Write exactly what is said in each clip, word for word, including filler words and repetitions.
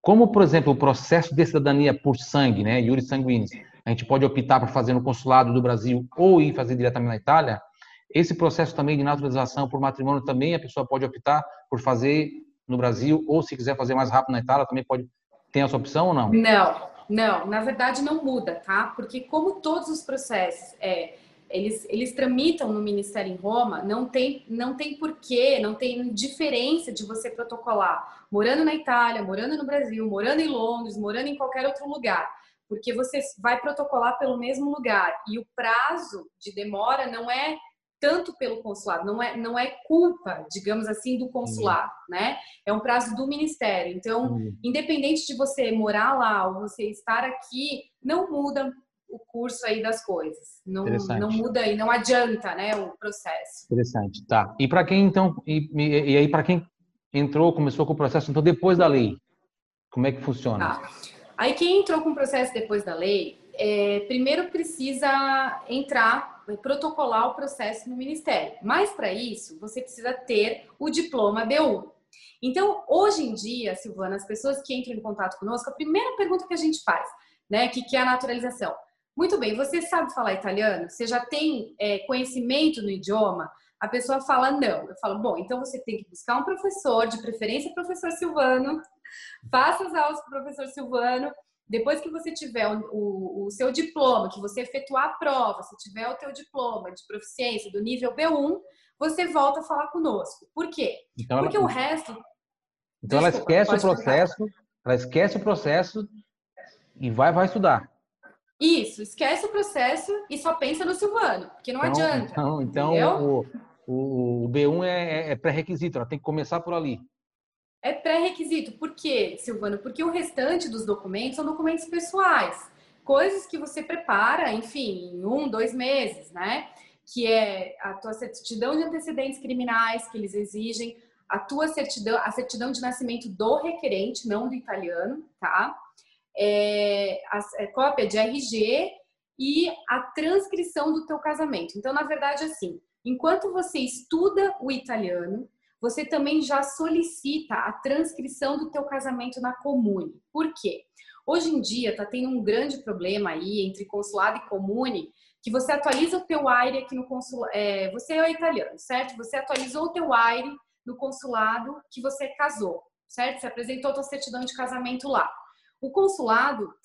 Como, por exemplo, o processo de cidadania por sangue, né, iuris sanguinis, a gente pode optar por fazer no consulado do Brasil ou ir fazer diretamente na Itália, esse processo também de naturalização por matrimônio também a pessoa pode optar por fazer no Brasil ou se quiser fazer mais rápido na Itália também pode ter essa opção ou não? Não, não, na verdade não muda, tá? Porque como todos os processos, é, eles, eles tramitam no Ministério em Roma, não tem, não tem porquê, não tem diferença de você protocolar morando na Itália, morando no Brasil, morando em Londres, morando em qualquer outro lugar, porque você vai protocolar pelo mesmo lugar e o prazo de demora não é tanto pelo consulado, não é, não é culpa, digamos assim, do Entendi. consulado, né? É um prazo do Ministério. Então, Entendi. independente de você morar lá ou você estar aqui, não muda o curso aí das coisas. Não, não Interessante. muda e não adianta, né, o processo. Interessante. Tá. E para quem então e, e, e aí para quem entrou, começou com o processo então depois da lei, como é que funciona? Tá. Aí quem entrou com o processo depois da lei, é, primeiro precisa entrar, protocolar o processo no Ministério. Mas para isso, você precisa ter o diploma B um. Então, hoje em dia, Silvana, as pessoas que entram em contato conosco, a primeira pergunta que a gente faz, né, que, que é a naturalização. Muito bem, você sabe falar italiano? Você já tem é, conhecimento no idioma? A pessoa fala não. Eu falo, bom, então você tem que buscar um professor, de preferência professor Silvano, faça as aulas com o professor Silvano. Depois que você tiver o, o, o seu diploma, que você efetuar a prova, se tiver o teu diploma de proficiência do nível B um, você volta a falar conosco. Por quê? Então ela Porque o resto... então ela Desculpa, esquece o pode perguntar. processo, ela esquece o processo e vai vai estudar. Isso, esquece o processo e só pensa no Silvano, porque não Então, adianta, então, então entendeu? o, o, o B um é, é pré-requisito, ela tem que começar por ali. É pré-requisito. Por quê, Silvano? Porque o restante dos documentos são documentos pessoais. Coisas que você prepara, enfim, em um, dois meses, né? Que é a tua certidão de antecedentes criminais que eles exigem, a tua certidão, a certidão de nascimento do requerente, não do italiano, tá? É, a, a cópia de R G e a transcrição do teu casamento. Então, na verdade, assim, enquanto você estuda o italiano, você também já solicita a transcrição do teu casamento na Comune. Por quê? Hoje em dia está tendo um grande problema aí entre consulado e Comune, que você atualiza o teu aire aqui no consulado. É, você é italiano, certo? Você atualizou o teu aire no consulado que você casou, certo? Você apresentou a tua certidão de casamento lá. O consulado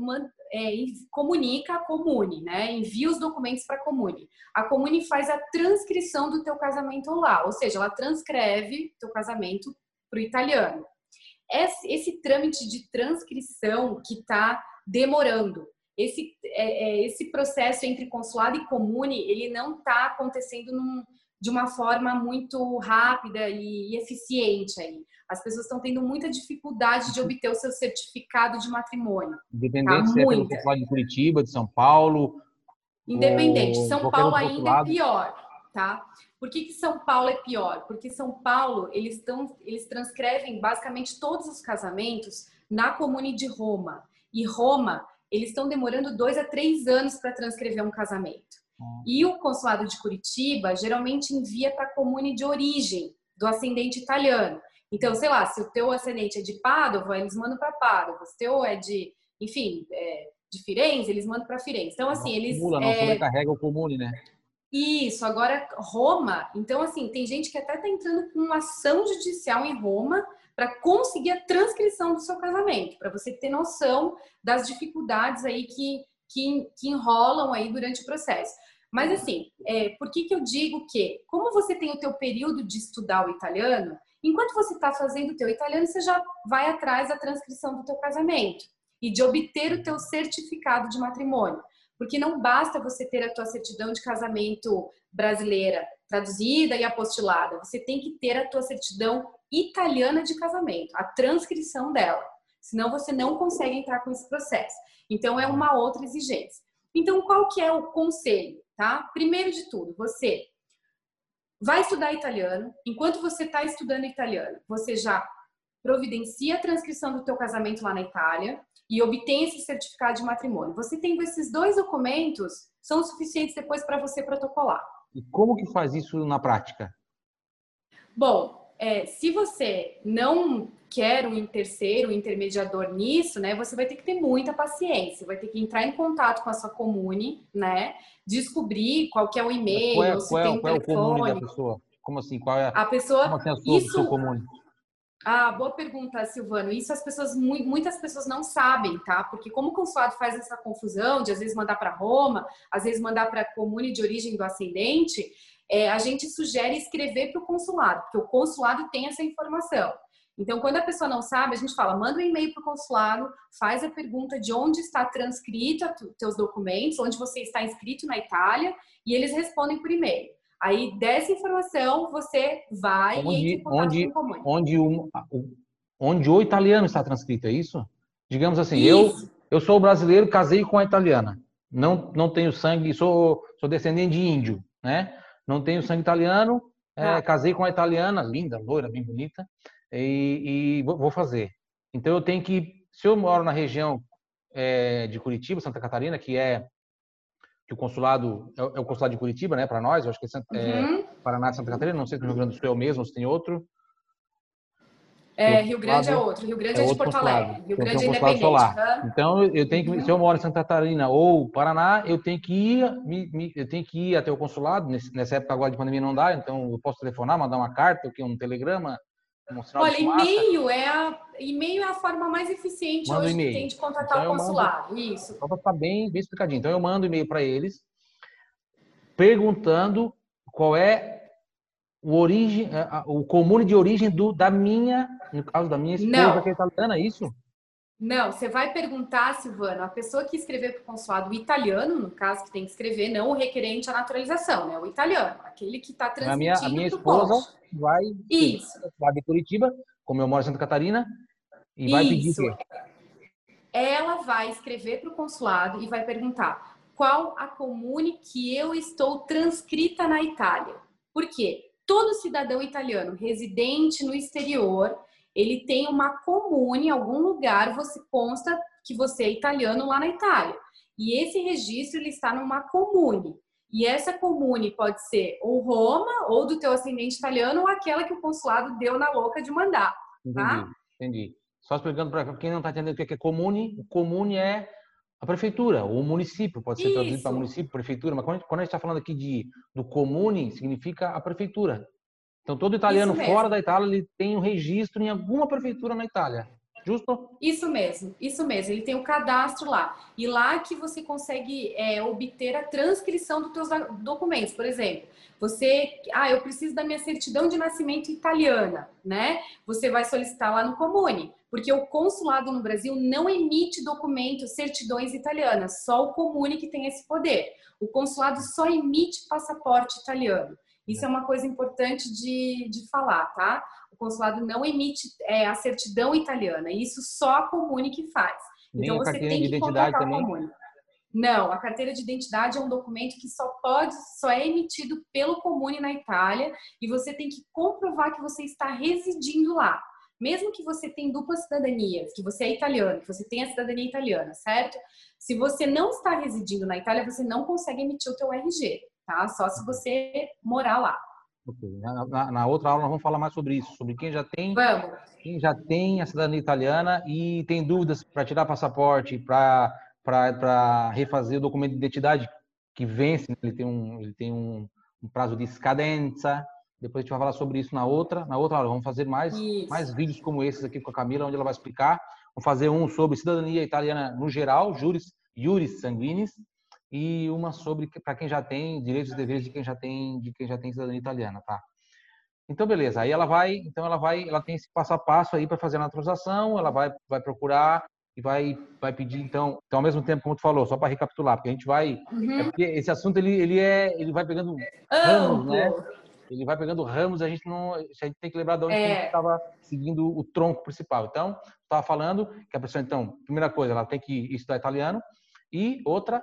é, comunica a Comune, né? Envia os documentos para a Comune. A Comune faz a transcrição do teu casamento lá, ou seja, ela transcreve teu casamento para o italiano. Esse, esse trâmite de transcrição que está demorando, esse, é, é, esse processo entre consulado e Comune, ele não está acontecendo num, de uma forma muito rápida e, e eficiente aí. As pessoas estão tendo muita dificuldade de obter o seu certificado de matrimônio, tá? Independente se é pelo Muita. consulado de Curitiba, de São Paulo Independente. ou São qualquer Paulo outro ainda é consulado. pior, tá? Por que que São Paulo é pior? Porque São Paulo, eles estão, eles transcrevem basicamente todos os casamentos na Comune de Roma. E Roma, eles estão demorando dois a três anos para transcrever um casamento. E o consulado de Curitiba geralmente envia para a Comune de origem do ascendente italiano. Então, sei lá, se o teu ascendente é de Pádua, eles mandam para Pádua. Se o teu é de, enfim, é, de Firenze, eles mandam para Firenze. Então, assim, Não eles... acumula, não É... sobrecarrega o Comune, né? Isso, agora Roma. Então, assim, tem gente que até tá entrando com uma ação judicial em Roma para conseguir a transcrição do seu casamento, para você ter noção das dificuldades aí que, que, que enrolam aí durante o processo. Mas, assim, é, por que que eu digo que, como você tem o teu período de estudar o italiano, enquanto você está fazendo o teu italiano, você já vai atrás da transcrição do teu casamento e de obter o teu certificado de matrimônio. Porque não basta você ter a tua certidão de casamento brasileira traduzida e apostilada. Você tem que ter a tua certidão italiana de casamento, a transcrição dela. Senão você não consegue entrar com esse processo. Então é uma outra exigência. Então qual que é o conselho, tá? Primeiro de tudo, você vai estudar italiano. Enquanto você está estudando italiano, você já providencia a transcrição do teu casamento lá na Itália e obtém esse certificado de matrimônio. Você tendo esses dois documentos, são suficientes depois para você protocolar. E como que faz isso na prática? Bom, é, se você não quer um terceiro, um intermediador nisso, né, você vai ter que ter muita paciência, vai ter que entrar em contato com a sua comune, né, descobrir qual que é o Mas qual e-mail, é, ou se qual é, tem um qual é o comune da telefone. pessoa? Como assim? Qual é, A como pessoa, assim a sua, o seu isso, comune? ah, boa pergunta, Silvano. Isso as pessoas, muitas pessoas não sabem, tá? Porque como o consulado faz essa confusão de às vezes mandar para Roma, às vezes mandar para a comune de origem do ascendente, é, a gente sugere escrever para o consulado, porque o consulado tem essa informação. Então, quando a pessoa não sabe, a gente fala, manda um e-mail para o consulado, faz a pergunta de onde está transcrito os teus documentos, onde você está inscrito na Itália, e eles respondem por e-mail. Aí, dessa informação, você vai e entra em Onde, contato com o onde, comune. onde, um, onde o italiano está transcrito, é isso? Digamos assim, eu, Isso. eu sou brasileiro, casei com a italiana. Não, não tenho sangue, sou, sou descendente de índio, né? Não tenho sangue italiano, é, Tá. casei com a italiana, linda, loira, bem bonita, e, e vou, vou fazer. Então eu tenho que, se eu moro na região é, de Curitiba, Santa Catarina, que é que o consulado é, é o consulado de Curitiba, né? Para nós, eu acho que é, é Uhum. Paraná, Santa Catarina, não sei se no Rio Grande do Sul é o mesmo, ou se tem outro. Que É, o Rio Grande é consulado outro. Rio Grande é é de outro Porto consulado. Alegre. Rio Tem, tem um Grande é consulado independente. solar. Uhum. Então, eu tenho que, se eu Uhum. moro em Santa Catarina ou Paraná, eu tenho que ir, me, me, eu tenho que ir até o consulado. Nesse, nessa época agora de pandemia não dá, então eu posso telefonar, mandar uma carta, um telegrama, um sinal de Olha, fumaça, e-mail é a, e-mail é a forma mais eficiente mando um hoje que tem e-mail. de contatar Então o eu mando, consulado. Isso. só para ficar bem, bem explicadinho. Então eu mando um e-mail para eles, perguntando qual é o origem, o comune de origem do, da minha, no caso da minha esposa, que é Não. italiana, é isso? Não, você vai perguntar, Silvano, a pessoa que escrever para o consulado, o italiano, no caso, que tem que escrever, não o requerente à naturalização, né? O italiano, aquele que está A minha, a transmitindo minha para o esposa cônsul. vai escrever Isso, lá de Curitiba, como eu moro em Santa Catarina, e vai pedir o isso. quê? Ela vai escrever para o consulado e vai perguntar qual a comune que eu estou transcrita na Itália. Por quê? Todo cidadão italiano residente no exterior, ele tem uma comune, em algum lugar você consta que você é italiano lá na Itália. E esse registro ele está numa comune. E essa comune pode ser ou Roma, ou do teu ascendente italiano, ou aquela que o consulado deu na louca de mandar, tá? Entendi, entendi. Só explicando para quem não está entendendo o que é comune, o comune é a prefeitura, ou o município, pode ser traduzido para Isso, município, prefeitura, mas quando a gente, quando a gente está falando aqui de, do comune, significa a prefeitura. Então, todo isso italiano fora mesmo. da Itália, ele tem um registro em alguma prefeitura na Itália. Justo? Isso mesmo, isso mesmo. Ele tem o cadastro lá. E lá que você consegue é, obter a transcrição dos teus documentos. Por exemplo, você, ah, eu preciso da minha certidão de nascimento italiana, né? Você vai solicitar lá no Comune, porque o consulado no Brasil não emite documentos, certidões italianas, só o Comune que tem esse poder. O consulado só emite passaporte italiano. Isso é uma coisa importante de, de falar, tá? O consulado não emite é, a certidão italiana, isso só a Comune que faz. Nem Então a você carteirinha tem de que identidade contratar a também. Comune. Não, a carteira de identidade é um documento que só pode, só é emitido pelo Comune na Itália e você tem que comprovar que você está residindo lá. Mesmo que você tenha dupla cidadania, que você é italiano, que você tem a cidadania italiana, certo? Se você não está residindo na Itália, você não consegue emitir o teu R G, tá? Só se você morar lá. Okay. Na, na, na outra aula nós vamos falar mais sobre isso, sobre quem já tem, Vamos. quem já tem a cidadania italiana e tem dúvidas para tirar passaporte, para para refazer o documento de identidade que vence, né? ele tem um ele tem um, um prazo de scadenza. Depois a gente vai falar sobre isso na outra na outra aula. Vamos fazer mais mais Isso. vídeos como esses aqui com a Camila, onde ela vai explicar. Vamos fazer um sobre cidadania italiana no geral, juris juris sanguinis, e uma sobre para quem já tem direitos e deveres de quem já tem de quem já tem cidadania italiana, tá? Então beleza, aí ela vai, então ela vai, ela tem esse passo a passo aí para fazer a naturalização, ela vai vai procurar e vai vai pedir então, então ao mesmo tempo como tu falou, só para recapitular, porque a gente vai é Uhum. porque esse assunto ele ele é ele vai pegando ramos, né? Amplo. Ele vai pegando ramos, a gente não, a gente tem que lembrar de onde que a gente É, estava seguindo o tronco principal. Então, estava falando que a pessoa então, primeira coisa, ela tem que estudar italiano e outra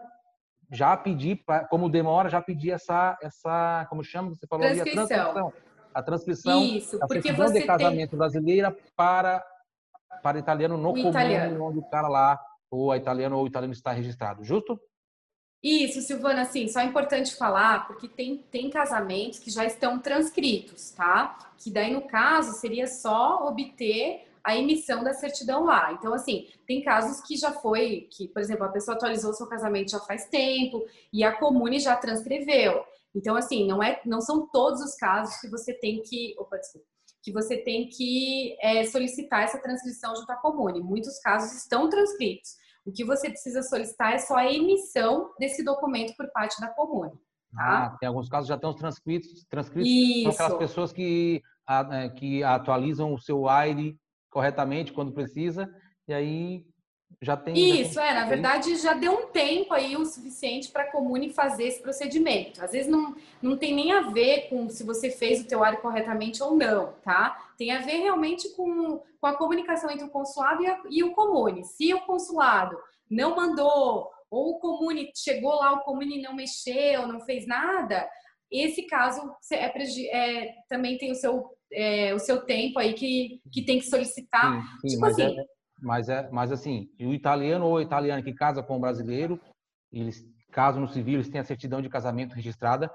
já pedir, como demora, já pedir essa, essa, como chama? Você falou ali, a transcrição. transcrição. A transcrição Isso, da porque certidão de você tem casamento brasileira para, para italiano no o comune italiano. onde o cara lá, ou a italiano ou o italiano está registrado. Justo? Isso, Silvana, assim, só é importante falar, porque tem, tem casamentos que já estão transcritos, tá? Que daí, no caso, seria só obter a emissão da certidão lá. Então, assim, tem casos que já foi, que, por exemplo, a pessoa atualizou seu casamento já faz tempo e a Comune já transcreveu. Então, assim, não, é, não são todos os casos que você tem que. Opa, desculpa, que você tem que é, solicitar essa transcrição junto à Comune. Muitos casos estão transcritos. O que você precisa solicitar é só a emissão desse documento por parte da Comune, Ah, tá? tem alguns casos já estão transcritos, transcritos são aquelas Isso, pessoas que, a- é, que atualizam o seu I D corretamente quando precisa, e aí já tem, já tem. isso, é, na É isso? verdade já deu um tempo aí o suficiente para a Comune fazer esse procedimento. Às vezes não, não tem nem a ver com se você fez o teu área corretamente ou não, tá? Tem a ver realmente com, com a comunicação entre o consulado e, a, e o Comune. Se o consulado não mandou, ou o Comune chegou lá, o Comune não mexeu, não fez nada, esse caso é, é, também tem o seu, é, o seu tempo aí que, que tem que solicitar. Sim, sim, Tipo mas é, assim, mas é, mas assim, o italiano ou a italiana que casa com o brasileiro, eles casam no civil, eles têm a certidão de casamento registrada,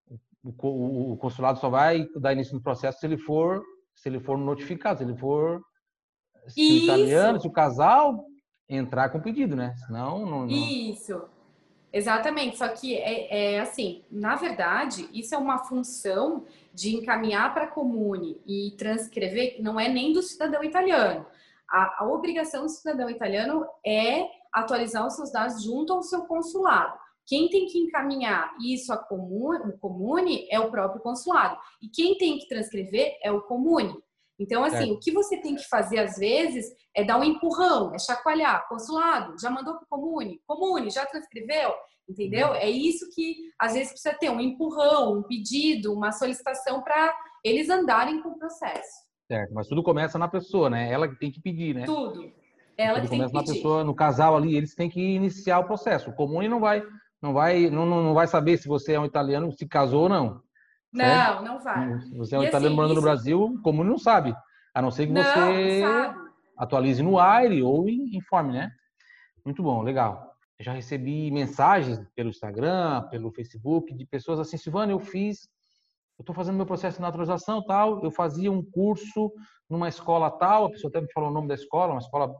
o, o, o consulado só vai dar início no processo se ele for, se ele for notificado, se ele for, se o italiano, se isso. o casal entrar com pedido, né? Senão, não, não... Isso, exatamente. Só que é, é assim, na verdade, isso é uma função de encaminhar para a Comune e transcrever, não é nem do cidadão italiano. A, a obrigação do cidadão italiano é atualizar os seus dados junto ao seu consulado. Quem tem que encaminhar isso à Comune, o Comune é o próprio consulado. E quem tem que transcrever é o Comune. Então, assim, o Certo. que você tem que fazer às vezes é dar um empurrão, é chacoalhar. Consulado, já mandou para o Comune? Comune, já transcreveu? Entendeu? É isso que às vezes precisa ter um empurrão, um pedido, uma solicitação para eles andarem com o processo. Certo, mas tudo começa na pessoa, né? Ela que tem que pedir, né? Tudo. Ela Tudo que tem que começa na pedir. pessoa, no casal ali, eles têm que iniciar o processo. O comune não vai, não vai, não, não não vai saber se você é um italiano, se casou ou não, certo? Não, não vai. Se você é um E italiano assim, morando no isso Brasil, o comune não sabe, a não ser que não, não você sabe. atualize no Aire ou informe, né? Muito bom, legal. Eu já recebi mensagens pelo Instagram, pelo Facebook, de pessoas assim, Silvana, eu fiz, eu estou fazendo meu processo de naturalização, tal, eu fazia um curso numa escola tal, a pessoa até me falou o nome da escola, uma escola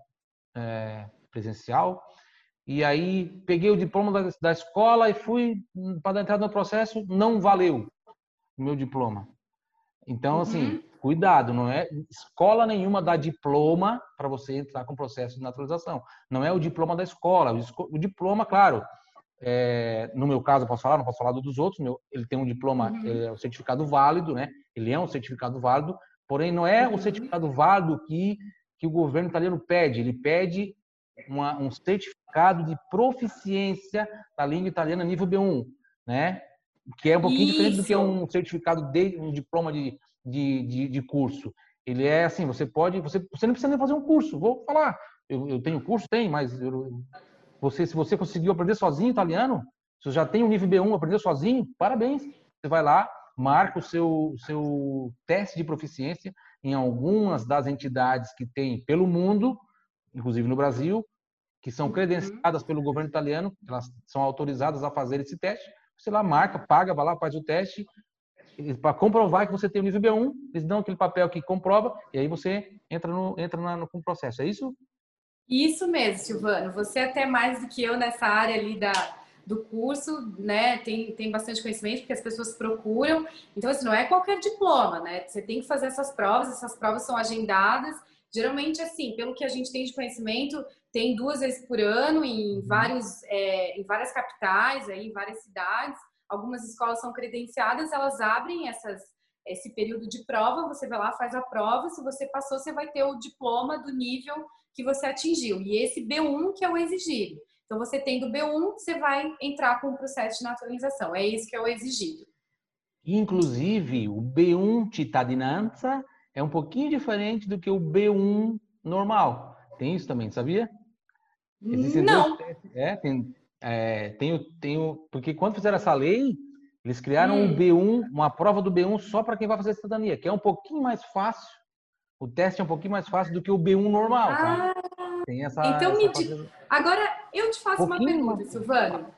presencial, e aí peguei o diploma da, da escola e fui para entrar no processo, não valeu o meu diploma. Então, assim, Uhum, cuidado, não é escola nenhuma dá diploma para você entrar com o processo de naturalização. Não é o diploma da escola. O diploma, claro, é, no meu caso, eu posso falar, não posso falar dos outros, meu, ele tem um diploma, uhum, é um certificado válido, né? Ele é um certificado válido, porém não é o uhum. certificado válido que, que o governo italiano pede. Ele pede uma, um certificado de proficiência da língua italiana nível B um, né? Que é um pouquinho diferente do que Isso, um certificado de um diploma de, de, de, de curso. Ele é assim, você pode, você, você não precisa nem fazer um curso. Vou falar, eu, eu tenho curso, tem, mas eu, você, se você conseguiu aprender sozinho italiano, se você já tem o nível B um, aprendeu sozinho, parabéns. Você vai lá, marca o seu, seu teste de proficiência em algumas das entidades que tem pelo mundo, inclusive no Brasil, que são uhum. credenciadas pelo governo italiano, elas são autorizadas a fazer esse teste. Você lá marca, paga, vai lá, faz o teste, para comprovar que você tem o nível B um, eles dão aquele papel que comprova, e aí você entra no, entra na, no processo. É isso? Isso mesmo, Silvano. Você até mais do que eu nessa área ali da, do curso, né? Tem, tem bastante conhecimento, porque as pessoas procuram. Então, assim, não é qualquer diploma, né? Você tem que fazer essas provas, essas provas são agendadas. Geralmente, assim, pelo que a gente tem de conhecimento, tem duas vezes por ano em, Uhum. vários, é, em várias capitais, aí, em várias cidades. Algumas escolas são credenciadas, elas abrem essas, esse período de prova, você vai lá, faz a prova, se você passou, você vai ter o diploma do nível que você atingiu. E esse B um que é o exigido. Então, você tendo B um, você vai entrar com o processo de naturalização. É isso que é o exigido. Inclusive, o B um cittadinanza é um pouquinho diferente do que o B um normal. Tem isso também, sabia? Existem dois Não. testes. É, tem, é, tem, o, tem o, porque quando fizeram essa lei, eles criaram o Hum. B um, uma prova do B um só para quem vai fazer cidadania, que é um pouquinho mais fácil. O teste é um pouquinho mais fácil do que o B um normal, tá? Ah, Tem essa, então essa me di... Agora eu te faço uma pouquinho mais. pergunta, Silvano.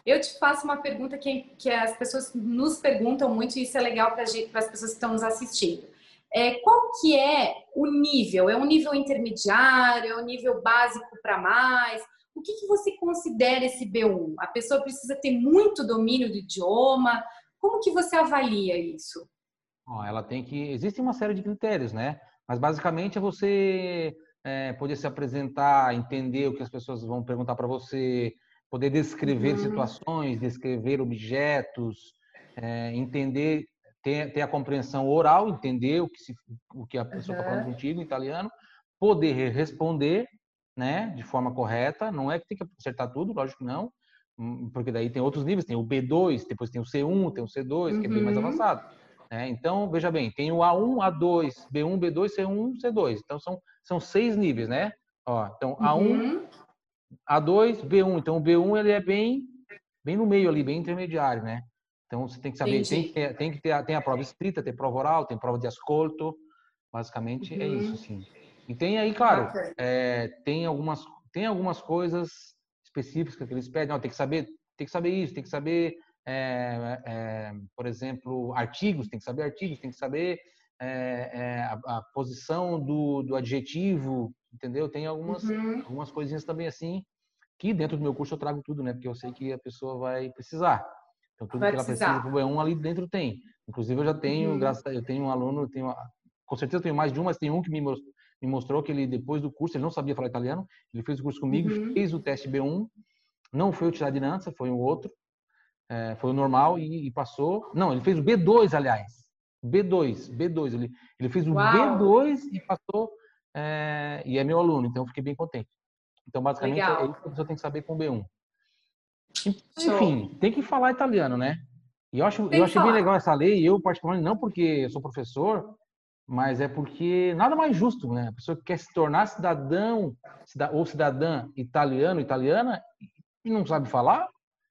Eu te faço uma pergunta que, que as pessoas nos perguntam muito, e isso é legal para as pessoas que estão nos assistindo. É, qual que é o nível? É um nível intermediário? É um nível básico para mais? O que, que você considera esse B um? A pessoa precisa ter muito domínio do idioma? Como que você avalia isso? Ó, ela tem que... Existe uma série de critérios, né? Mas basicamente é você é, poder se apresentar, entender o que as pessoas vão perguntar para você, poder descrever Uhum. situações, descrever objetos, é, entender, ter, ter a compreensão oral, entender o que, se, o que a pessoa está falando Uhum. contigo em italiano, poder responder, né, de forma correta. Não é que tem que acertar tudo, lógico que não, porque daí tem outros níveis, tem o B dois, depois tem o C um, tem o C dois, que é bem mais Uhum. avançado. É, então, veja bem, tem o A um, A dois, B um, B dois, C um, C dois. Então, são, são seis níveis, né? Ó, então, A um, Uhum. A dois, B um. Então, o B um ele é bem, bem no meio ali, bem intermediário, né? Então, você tem que saber, tem que Entendi. ter, tem que ter a, tem a prova escrita, tem prova oral, tem prova de ascolto. Basicamente, é isso, Uhum. sim. E tem aí, claro, Bacana. é, tem, algumas, tem algumas coisas específicas que eles pedem. Ó, tem que saber, tem que saber isso, tem que saber... É, é, por exemplo, artigos, tem que saber artigos, tem que saber é, é, a, a posição do, do adjetivo, entendeu? Tem algumas, Uhum. algumas coisinhas também assim, que dentro do meu curso eu trago tudo, né? Porque eu sei que a pessoa vai precisar. Então, tudo Vai que ela precisa para o precisar. B um ali dentro tem. Inclusive, eu já tenho, Uhum. graças a, eu tenho um aluno, eu tenho, com certeza eu tenho mais de um, mas tem um que me mostrou, me mostrou que ele, depois do curso, ele não sabia falar italiano, ele fez o curso comigo, Uhum. fez o teste B um, não foi o Cittadinanza, foi um outro, é, foi o normal e, e passou. Não, ele fez o B dois, aliás. B dois, B dois. Ele, ele fez o B Uau! dois e passou, é, e é meu aluno, então eu fiquei bem contente. Então, basicamente, é Legal. isso que a pessoa tem que saber com o B um. Show. Enfim, tem que falar italiano, né? E eu, acho, eu Tem que achei bem legal falar. essa lei, eu particularmente, não porque eu sou professor, mas é porque nada mais justo, né? A pessoa que quer se tornar cidadão ou cidadã italiano, italiana, e não sabe falar,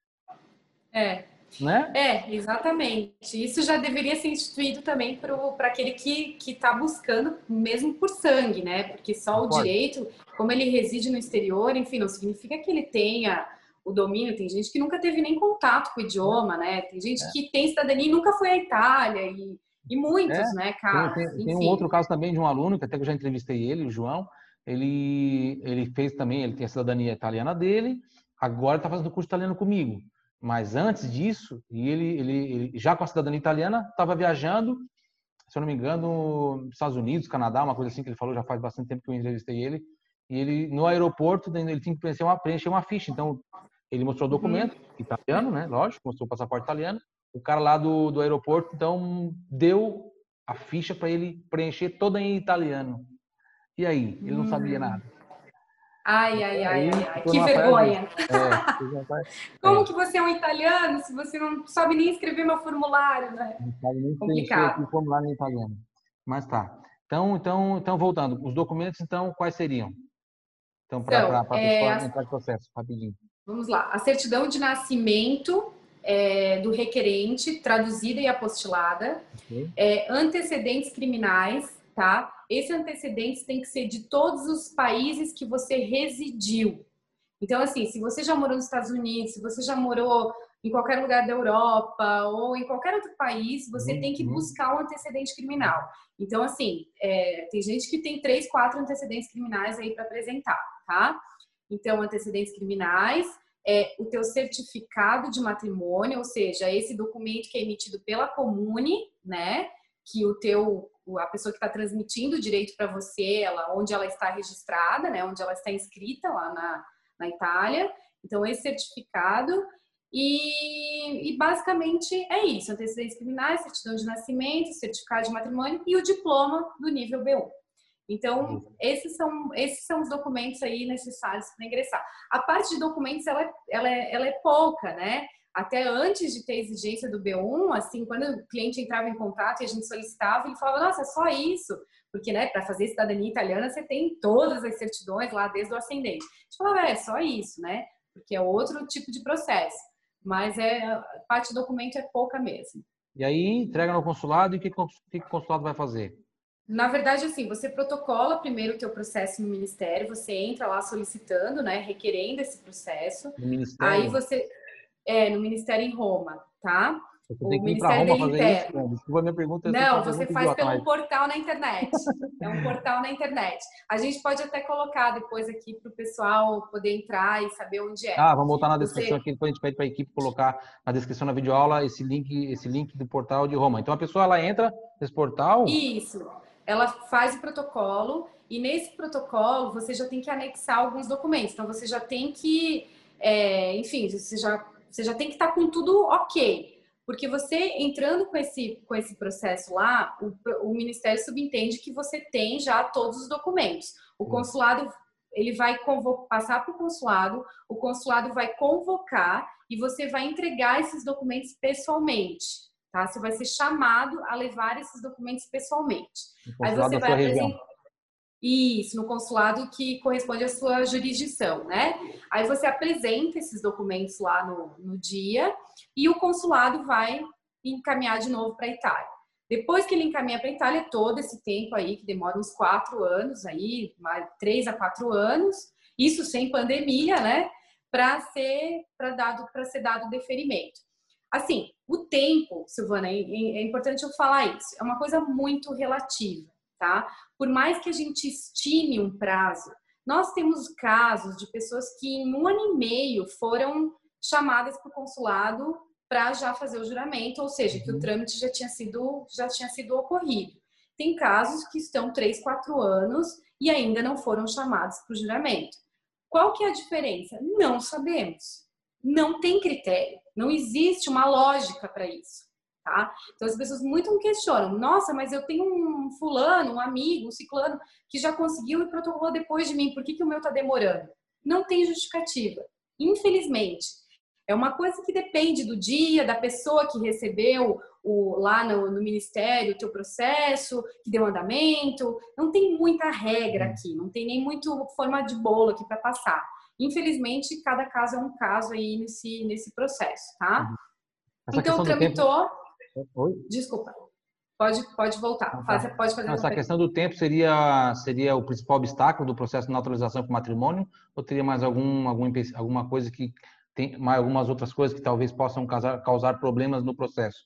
É. né? É, exatamente. Isso já deveria ser instituído também para aquele que está buscando, mesmo por sangue, né? Porque só o Concordo. direito, como ele reside no exterior, enfim, não significa que ele tenha o domínio. Tem gente que nunca teve nem contato com o idioma, né? Tem gente que tem cidadania e nunca foi à Itália, e, e É, muitos, né, tem, casos, tem, tem um enfim. outro caso também de um aluno, que até que eu já entrevistei ele, o João, ele, ele fez também, ele tem a cidadania italiana dele, agora está fazendo curso italiano comigo. Mas antes disso, e ele, ele, ele já com a cidadania italiana, estava viajando, se eu não me engano, nos Estados Unidos, Canadá, uma coisa assim que ele falou, já faz bastante tempo que eu entrevistei ele, e ele, no aeroporto, ele tinha que preencher uma, preencher uma ficha. Então, ele mostrou o Uhum. documento, italiano, né? Lógico, mostrou o passaporte italiano. O cara lá do, do aeroporto, então, deu a ficha para ele preencher toda em italiano. E aí? Ele não sabia Hum. nada. Ai, ai, Então, ai, aí ai, ai, ficou que numa saia justa. vergonha. É, ficou numa saia- Como é, que você é um italiano se você não sabe nem escrever meu formulário, né? não sabe nem preencher aqui Complicado. o formulário em italiano. Mas tá. Então, então, então, voltando. Os documentos, então, quais seriam? Então, para Então, a é, pessoa entrar em processo, rapidinho. vamos lá. A certidão de nascimento é, do requerente, traduzida e apostilada. Ok? É, antecedentes criminais, tá? Esses antecedentes têm que ser de todos os países que você residiu. Então, assim, se você já morou nos Estados Unidos, se você já morou em qualquer lugar da Europa ou em qualquer outro país, você Uhum, tem que uhum. buscar um antecedente criminal. Então, assim, é, tem gente que tem três, quatro antecedentes criminais aí para apresentar, tá? Então, antecedentes criminais, é, o teu certificado de matrimônio, ou seja, esse documento que é emitido pela Comune, né? Que o teu, a pessoa que está transmitindo o direito para você, ela, onde ela está registrada, né? Onde ela está inscrita lá na, na Itália. Então, esse certificado. E, e basicamente é isso: antecedentes criminais, certidão de nascimento, certificado de matrimônio e o diploma do nível B um. Então, Isso. esses são, esses são os documentos aí necessários para ingressar. A parte de documentos, ela, é, ela, é, ela é pouca, né? Até antes de ter exigência do B um, assim, quando o cliente entrava em contato e a gente solicitava, ele falava, nossa, é só isso. Porque, né, para fazer cidadania italiana, você tem todas as certidões lá, desde o ascendente. A gente falava, é, é só isso, né? Porque é outro tipo de processo. Mas é, a parte de documento é pouca mesmo. E aí, entrega no consulado e o que, que o consulado vai fazer? Na verdade, assim, você protocola primeiro o teu processo no ministério, você entra lá solicitando, né, requerendo esse processo. No Aí ministério? você É, no Ministério em Roma, tá? Você O tem que ir para Ministério Roma da fazer isso? Interno. Bom, desculpa a minha pergunta, eu sei que é uma Não, você pergunta faz idiota, pelo mas... portal na internet. É um portal na internet. A gente pode até colocar depois aqui para o pessoal poder entrar e saber onde é. Ah, vamos botar na descrição Você... aqui, depois a gente pede para a equipe colocar na descrição da videoaula esse link, esse link do portal de Roma. Então a pessoa ela entra nesse portal. Isso. Ela faz o protocolo e nesse protocolo você já tem que anexar alguns documentos. Então você já tem que, é, enfim, você já, você já tem que estar com tudo ok. Porque você entrando com esse, com esse processo lá, o, o Ministério subentende que você tem já todos os documentos. O consulado, ele vai passar para o consulado, o consulado vai convocar e você vai entregar esses documentos pessoalmente. Tá? Você vai ser chamado a levar esses documentos pessoalmente. Aí você vai apresentar... Isso, no consulado que corresponde à sua jurisdição, né? Aí você apresenta esses documentos lá no, no dia e o consulado vai encaminhar de novo para a Itália. Depois que ele encaminha para a Itália, todo esse tempo aí, que demora uns quatro anos aí, mais três a quatro anos, isso sem pandemia, né? Para ser, para dado, para ser dado deferimento. Assim, o tempo, Silvana, é, é importante eu falar isso, é uma coisa muito relativa, tá? Por mais que a gente estime um prazo, nós temos casos de pessoas que em um ano e meio foram chamadas para o consulado para já fazer o juramento, ou seja, que o trâmite já tinha sido, já tinha sido ocorrido. Tem casos que estão três, quatro anos e ainda não foram chamados para o juramento. Qual que é a diferença? Não sabemos. Não tem critério, não existe uma lógica para isso, tá? Então as pessoas muito me questionam, nossa, mas eu tenho um fulano, um amigo, um ciclano que já conseguiu e protocolou depois de mim, por que que o meu tá demorando? Não tem justificativa, infelizmente. É uma coisa que depende do dia, da pessoa que recebeu o, lá no, no ministério o teu processo, que deu andamento, não tem muita regra aqui, não tem nem muito forma de bolo aqui para passar. Infelizmente, cada caso é um caso aí nesse, nesse processo, tá? Essa então, tramitou... Tempo... Oi? Desculpa. Pode, pode voltar. Ah, tá. Faz, pode fazer. Não, essa questão do tempo seria, seria o principal obstáculo do processo de naturalização com matrimônio? Ou teria mais algum, algum, alguma coisa que... Tem mais algumas outras coisas que talvez possam causar, causar problemas no processo?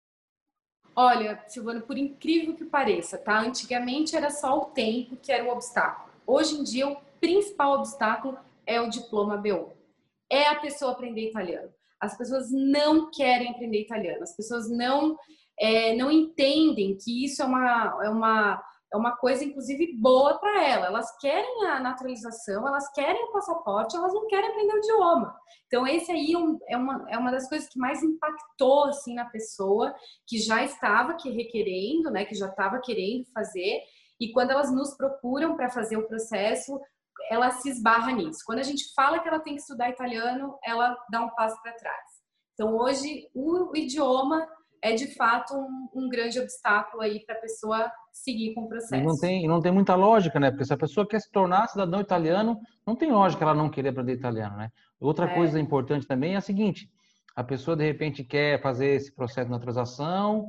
Olha, Silvano, por incrível que pareça, tá? Antigamente era só o tempo que era o obstáculo. Hoje em dia, o principal obstáculo é o diploma B um. É a pessoa aprender italiano. As pessoas não querem aprender italiano. As pessoas não, é, não entendem que isso é uma, é uma, é uma coisa, inclusive, boa para ela. Elas querem a naturalização, elas querem o passaporte, elas não querem aprender o idioma. Então, esse aí é uma, é uma das coisas que mais impactou assim, na pessoa que já estava que requerendo, né, que já estava querendo fazer. E quando elas nos procuram para fazer o processo, ela se esbarra nisso. Quando a gente fala que ela tem que estudar italiano, ela dá um passo para trás. Então, hoje, o idioma é, de fato, um, um grande obstáculo aí para a pessoa seguir com o processo. E não tem, não tem muita lógica, né? Porque se a pessoa quer se tornar cidadão italiano, não tem lógica ela não querer aprender italiano, né? Outra é. coisa importante também é a seguinte, a pessoa, de repente, quer fazer esse processo de naturalização,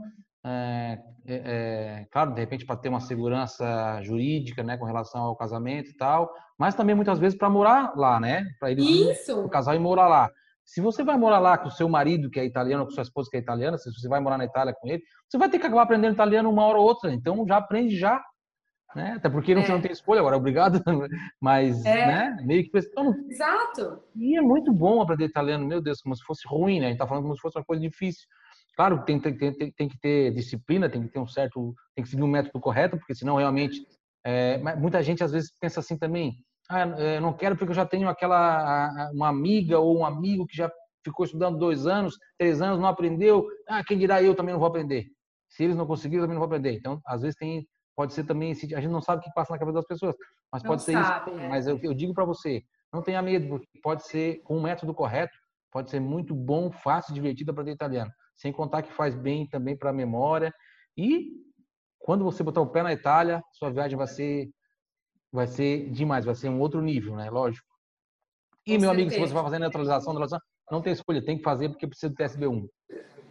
é, é, é, claro, de repente, para ter uma segurança jurídica, né, com relação ao casamento e tal, mas também, muitas vezes, para morar lá, né? Para eles Isso. casar e morar lá. Se você vai morar lá com o seu marido, que é italiano, ou com sua esposa, que é italiana, se você vai morar na Itália com ele, você vai ter que acabar aprendendo italiano uma hora ou outra. Então, já aprende já, né? Até porque não, é. você não tem escolha agora, obrigado. Mas, é. né? Meio que... Então, exato. E é muito bom aprender italiano, meu Deus, como se fosse ruim, né? A gente tá falando como se fosse uma coisa difícil. Claro que tem, tem, tem, tem que ter disciplina, tem que ter um certo... Tem que seguir um método correto, porque senão, realmente... É, muita gente, às vezes, pensa assim também... Ah, eu não quero porque eu já tenho aquela uma amiga ou um amigo que já ficou estudando dois anos, três anos, não aprendeu. Ah, quem dirá eu também não vou aprender. Se eles não conseguiram, eu também não vou aprender. Então, às vezes tem, pode ser também, a gente não sabe o que passa na cabeça das pessoas, mas não pode ser sabe, isso. é. Mas eu, eu digo para você, não tenha medo, porque pode ser com o método correto, pode ser muito bom, fácil, divertido aprender italiano. Sem contar que faz bem também para a memória. E quando você botar o pé na Itália, sua viagem vai ser vai ser demais, vai ser um outro nível, né? Lógico. E, Com meu certeza. amigo, se você vai fazer neutralização, não tem escolha, tem que fazer porque precisa do T S B um.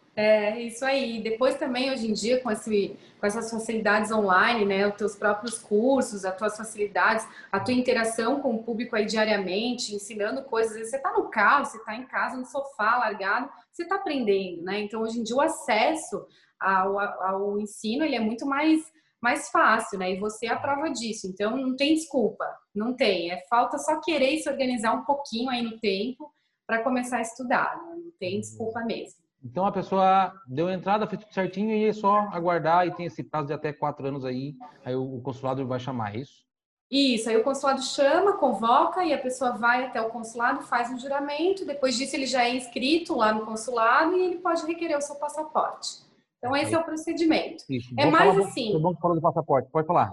É, isso aí. Depois também, hoje em dia, com, esse, com essas facilidades online, né, os teus próprios cursos, as tuas facilidades, a tua interação com o público aí diariamente, ensinando coisas. Às vezes você está no carro, você está em casa, no sofá, largado, você está aprendendo, né? Então, hoje em dia, o acesso ao, ao ensino, ele é muito mais, mais fácil, né? E você é a prova disso. Então, não tem desculpa, não tem. É falta só querer se organizar um pouquinho aí no tempo para começar a estudar, né? Não tem desculpa mesmo. Então a pessoa deu a entrada, fez tudo certinho e é só aguardar e tem esse prazo de até quatro anos aí, aí o consulado vai chamar, é isso? Isso, aí o consulado chama, convoca e a pessoa vai até o consulado, faz um juramento. Depois disso, ele já é inscrito lá no consulado e ele pode requerer o seu passaporte. Então, esse é o procedimento. Isso. É Vamos falar, mais foi assim. bom que falou do passaporte, pode falar.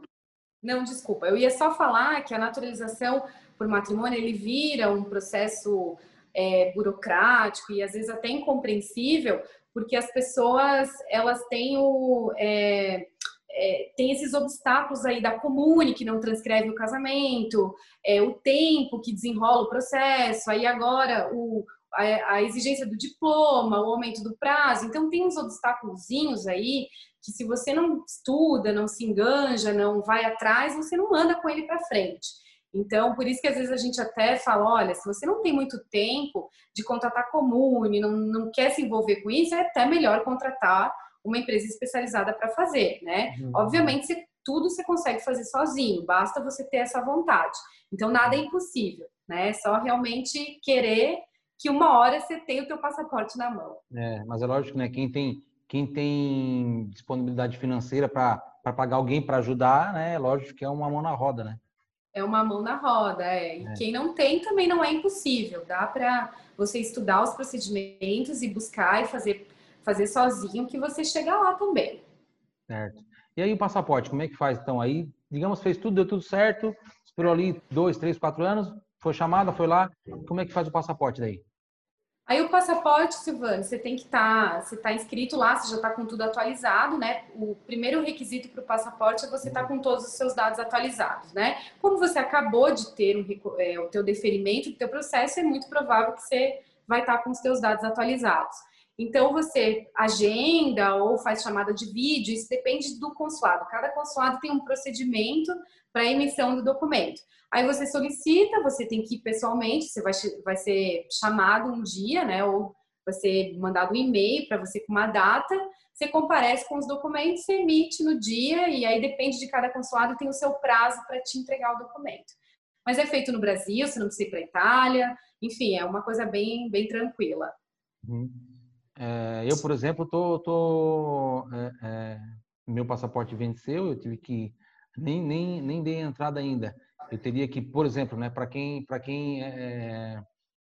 Não, desculpa, eu ia só falar que a naturalização por matrimônio ele vira um processo é, burocrático e às vezes até incompreensível, porque as pessoas elas têm o é, é, tem esses obstáculos aí da comune que não transcreve o casamento, é, o tempo que desenrola o processo, aí agora o, a, a exigência do diploma, o aumento do prazo, então tem uns obstáculozinhos aí que se você não estuda, não se enganja, não vai atrás, você não anda com ele para frente. Então, por isso que às vezes a gente até fala, olha, se você não tem muito tempo de contratar comune, não, não quer se envolver com isso, é até melhor contratar uma empresa especializada para fazer, né? Uhum. Obviamente, você, tudo você consegue fazer sozinho, basta você ter essa vontade. Então, nada é impossível, né? É só realmente querer que uma hora você tenha o teu passaporte na mão. É, mas é lógico, né? Quem tem, quem tem disponibilidade financeira para pagar alguém para ajudar, né? É lógico que é uma mão na roda, né? É uma mão na roda, é. E É. quem não tem também não é impossível. Dá para você estudar os procedimentos e buscar e fazer, fazer sozinho que você chega lá também. Certo. E aí o passaporte, como é que faz então? Aí, digamos, fez tudo, deu tudo certo, esperou ali dois, três, quatro anos, foi chamada, foi lá. Como é que faz o passaporte daí? Aí o passaporte, Silvano, você tem que estar, você está inscrito lá, você já está com tudo atualizado, né? O primeiro requisito para o passaporte é você estar com todos os seus dados atualizados, né? Como você acabou de ter um, é, o teu deferimento do teu processo, é muito provável que você vai estar com os seus dados atualizados. Então você agenda ou faz chamada de vídeo, isso depende do consulado. Cada consulado tem um procedimento para a emissão do documento. Aí você solicita, você tem que ir pessoalmente, você vai, vai ser chamado um dia, né? Ou vai ser mandado um e-mail para você com uma data, você comparece com os documentos, você emite no dia, e aí depende de cada consulado, tem o seu prazo para te entregar o documento. Mas é feito no Brasil, você não precisa ir para a Itália, enfim, é uma coisa bem, bem tranquila. Uhum. É, eu, por exemplo, tô, tô é, é, meu passaporte venceu, eu tive que nem nem nem dei entrada ainda. Eu teria que, por exemplo, né, para quem para quem é,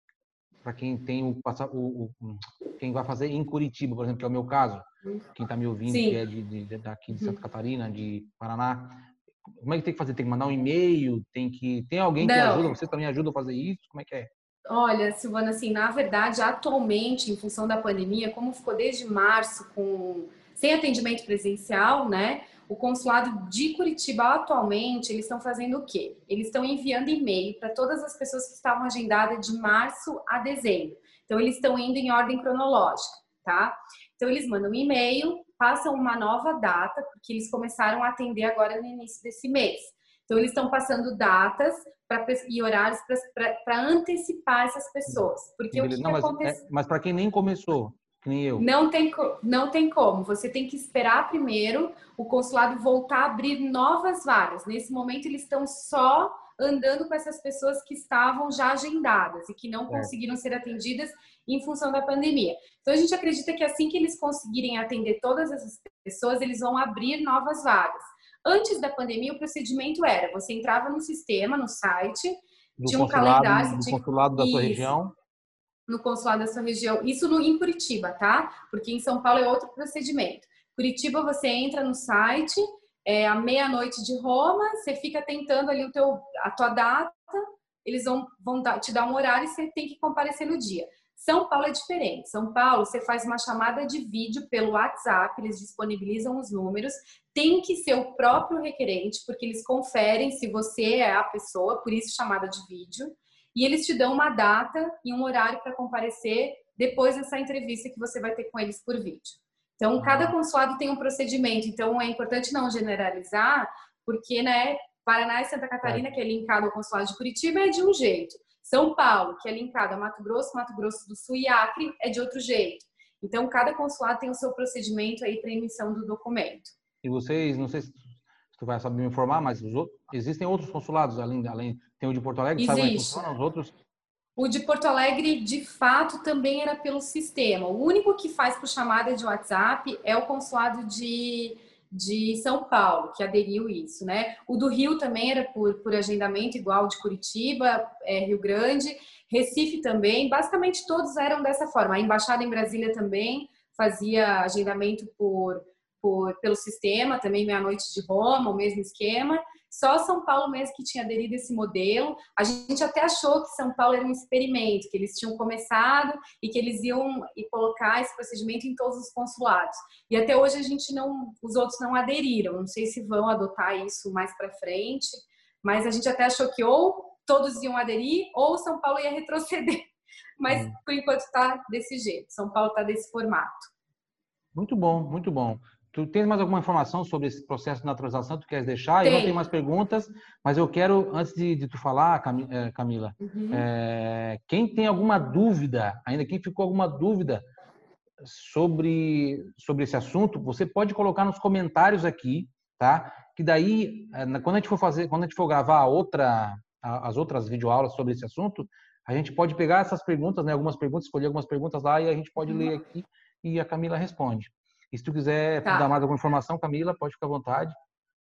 para quem tem o, o, o quem vai fazer em Curitiba, por exemplo, que é o meu caso, quem está me ouvindo que Sim. é de, de daqui de Santa Catarina, de Paraná, como é que tem que fazer? Tem que mandar um e-mail? Tem que tem alguém que ajuda? Não. Você também ajuda a fazer isso? Como é que é? Olha, Silvana, assim, na verdade, atualmente, em função da pandemia, como ficou desde março com sem atendimento presencial, né? O consulado de Curitiba atualmente, eles estão fazendo o quê? Eles estão enviando e-mail para todas as pessoas que estavam agendadas de março a dezembro. Então, eles estão indo em ordem cronológica, tá? Então, eles mandam um e-mail, passam uma nova data, porque eles começaram a atender agora no início desse mês. Então, eles estão passando datas pra, e horários para antecipar essas pessoas. Porque o que, Não, que mas, acontece? é, mas para quem nem começou, que nem eu. Não tem, não tem como. Você tem que esperar primeiro o consulado voltar a abrir novas vagas. Nesse momento, eles estão só andando com essas pessoas que estavam já agendadas e que não conseguiram ser atendidas em função da pandemia. Então, a gente acredita que assim que eles conseguirem atender todas essas pessoas, eles vão abrir novas vagas. Antes da pandemia, o procedimento era, você entrava no sistema, no site, Do tinha um consulado, calendário, você do tinha... consulado da sua Isso, região. no consulado da sua região. Isso no, em Curitiba, tá? Porque em São Paulo é outro procedimento. Curitiba, você entra no site, é à meia-noite de Roma, você fica tentando ali o teu, a tua data, eles vão, vão dar, te dar um horário e você tem que comparecer no dia. São Paulo é diferente. São Paulo, você faz uma chamada de vídeo pelo WhatsApp, eles disponibilizam os números, tem que ser o próprio requerente, porque eles conferem se você é a pessoa, por isso chamada de vídeo, e eles te dão uma data e um horário para comparecer depois dessa entrevista que você vai ter com eles por vídeo. Então, cada consulado tem um procedimento, então é importante não generalizar, porque, né, Paraná e Santa Catarina, que é linkado ao consulado de Curitiba, é de um jeito. São Paulo, que é linkado a Mato Grosso, Mato Grosso do Sul e Acre, é de outro jeito. Então, cada consulado tem o seu procedimento aí para emissão do documento. E vocês, não sei se tu vai saber me informar, mas os outros, existem outros consulados, além, além tem o de Porto Alegre, sabe como é que funciona os outros? O de Porto Alegre, de fato, também era pelo sistema. O único que faz por chamada de WhatsApp é o consulado de, de São Paulo, que aderiu isso, né? O do Rio também era por, por agendamento, igual de Curitiba, é, Rio Grande, Recife também. Basicamente, todos eram dessa forma. A Embaixada em Brasília também fazia agendamento por, por, pelo sistema, também meia-noite de Roma, o mesmo esquema. Só São Paulo mesmo que tinha aderido a esse modelo. A gente até achou que São Paulo era um experimento, que eles tinham começado e que eles iam colocar esse procedimento em todos os consulados. E até hoje a gente não, os outros não aderiram. Não sei se vão adotar isso mais para frente, mas a gente até achou que ou todos iam aderir ou São Paulo ia retroceder. Mas por enquanto está desse jeito. São Paulo está desse formato. Muito bom, muito bom. Tu tens mais alguma informação sobre esse processo de naturalização que tu queres deixar? Tem. Eu não tenho mais perguntas, mas eu quero, antes de, de tu falar, Camila, uhum. é, quem tem alguma dúvida, ainda quem ficou alguma dúvida sobre, sobre esse assunto, você pode colocar nos comentários aqui, tá? Que daí, quando a gente for fazer, quando a gente for gravar a outra, as outras videoaulas sobre esse assunto, a gente pode pegar essas perguntas, né? Algumas perguntas, escolher algumas perguntas lá e a gente pode uhum. ler aqui e a Camila responde. E se tu quiser tá. dar mais alguma informação, Camila, pode ficar à vontade.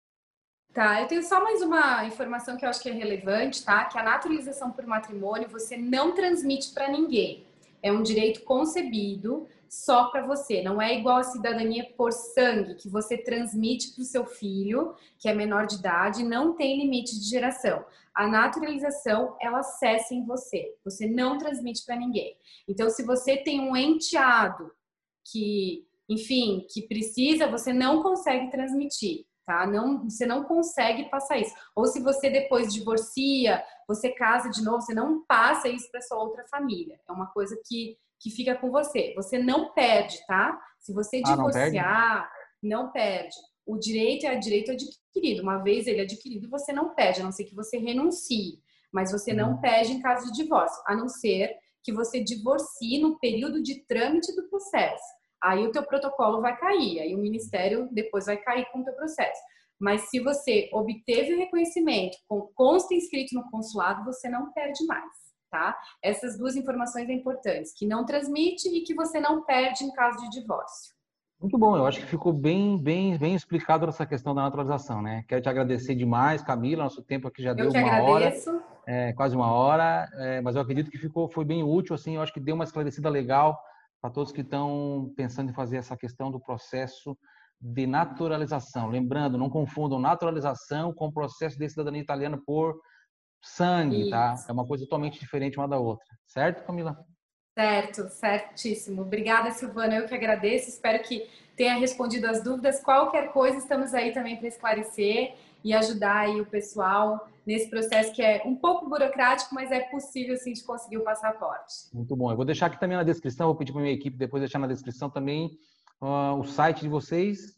Tá, eu tenho só mais uma informação que eu acho que é relevante, tá? Que a naturalização por matrimônio você não transmite para ninguém. É um direito concebido só para você. Não é igual a cidadania por sangue, que você transmite para o seu filho, que é menor de idade, não tem limite de geração. A naturalização, ela cessa em você. Você não transmite para ninguém. Então, se você tem um enteado que... enfim, que precisa, você não consegue transmitir, tá? Não, você não consegue passar isso. Ou se você depois divorcia, você casa de novo, você não passa isso para sua outra família. É uma coisa que, que fica com você. Você não perde, tá? Se você divorciar, ah, não, não perde. O direito é direito adquirido. Uma vez ele é adquirido, você não perde, a não ser que você renuncie. Mas você não perde em caso de divórcio, a não ser que você divorcie no período de trâmite do processo. Aí o teu protocolo vai cair, aí o Ministério depois vai cair com o teu processo. Mas se você obteve o reconhecimento, consta inscrito no consulado, você não perde mais, tá? Essas duas informações são importantes, que não transmite e que você não perde em caso de divórcio. Muito bom, eu acho que ficou bem, bem, bem explicado essa questão da naturalização, né? Quero te agradecer demais, Camila, nosso tempo aqui já eu deu que uma agradeço. hora, é, quase uma hora, é, mas eu acredito que ficou, foi bem útil, assim, eu acho que deu uma esclarecida legal para todos que estão pensando em fazer essa questão do processo de naturalização. Lembrando, não confundam naturalização com o processo de cidadania italiana por sangue, tá? É uma coisa totalmente diferente uma da outra. Certo, Camila? Certo, certíssimo. Obrigada, Silvana. Eu que agradeço. Espero que tenha respondido as dúvidas. Qualquer coisa, estamos aí também para esclarecer e ajudar aí o pessoal nesse processo que é um pouco burocrático, mas é possível sim de conseguir o passaporte. Muito bom. Eu vou deixar aqui também na descrição, vou pedir para a minha equipe depois deixar na descrição também uh, o site de vocês.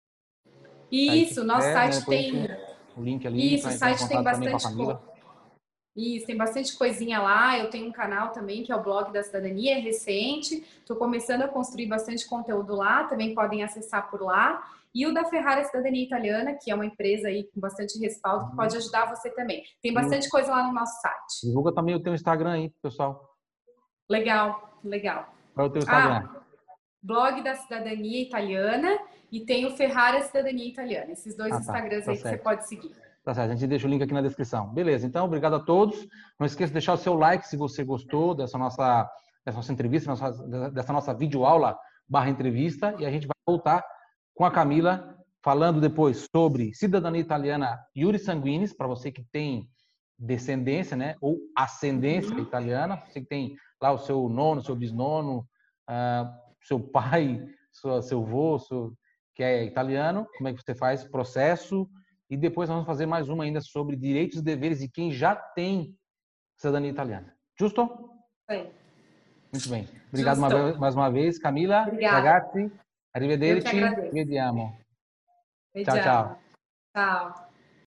Isso, aí, nosso quiser, site né, tem... o link ali. Isso, o site tem bastante coisa. Isso, tem bastante coisinha lá. Eu tenho um canal também, que é o Blog da Cidadania, é recente. Estou começando a construir bastante conteúdo lá, também podem acessar por lá. E o da Ferrari Cidadania Italiana, que é uma empresa aí com bastante respaldo, que pode ajudar você também. Tem bastante coisa lá no nosso site. Divulga também o teu Instagram aí, pessoal. Legal, legal. Qual é o teu Instagram? Ah, Blog da Cidadania Italiana e tem o Ferrari Cidadania Italiana. Esses dois ah, tá, Instagrams tá aí certo. Que você pode seguir. Tá certo, a gente deixa o link aqui na descrição. Beleza, então, obrigado a todos. Não esqueça de deixar o seu like se você gostou dessa nossa, dessa nossa entrevista, dessa nossa videoaula barra entrevista. E a gente vai voltar com a Camila, falando depois sobre cidadania italiana iuris sanguinis, para você que tem descendência, né, ou ascendência uhum. italiana, você que tem lá o seu nono, seu bisnono, uh, seu pai, sua, seu avô, seu, que é italiano, como é que você faz processo. E depois nós vamos fazer mais uma ainda sobre direitos e deveres de quem já tem cidadania italiana. Justo? Sim. Muito bem. Obrigado uma Justo. vez, mais uma vez, Camila. Obrigada. Ragazzi, Eu que arrivederci, agradeço. vediamo. Tchau, Vediamo. tchau. Tchau.